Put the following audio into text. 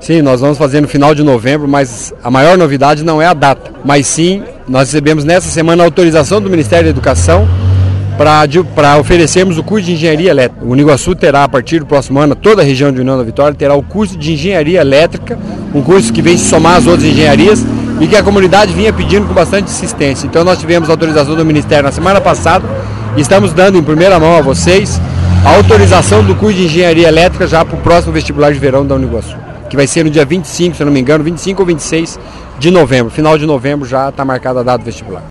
Sim, nós vamos fazer no final de novembro, mas a maior novidade não é a data, mas sim, nós recebemos nessa semana a autorização do Ministério da Educação para oferecermos o curso de Engenharia Elétrica. O Uniguaçu terá, a partir do próximo ano, toda a região de União da Vitória terá o curso de Engenharia Elétrica, um curso que vem se somar às outras engenharias e que a comunidade vinha pedindo com bastante insistência. Então nós tivemos a autorização do Ministério na semana passada e estamos dando em primeira mão a vocês a autorização do curso de Engenharia Elétrica já para o próximo vestibular de verão da Uniguaçu, que vai ser no dia 25, se eu não me engano, 25 ou 26 de novembro. Final de novembro já está marcada a data do vestibular.